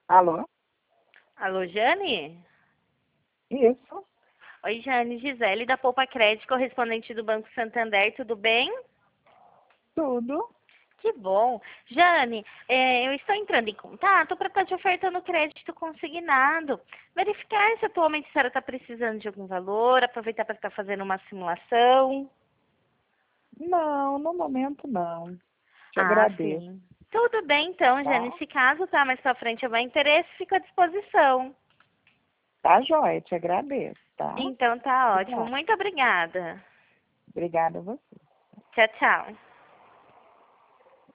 Alô? Alô, Jane? Isso, Oi, Jane, Gisele da Poupa Crédito, correspondente do Banco Santander, tudo bem? tudo. Que bom. Jane, eu estou entrando em contato para estar te ofertando crédito consignado. Verificar se atualmente a senhora está precisando de algum valor, aproveitar para estar fazendo uma simulação. Não, no momento não. Te Ah, agradeço, sim. Tudo bem então, Jane. tá? Nesse caso, tá mais para frente houver interesse, fico à disposição. Tá joia, te agradeço, tá? Então tá ótimo. Obrigada. Muito obrigada. Obrigada a você. Tchau, tchau.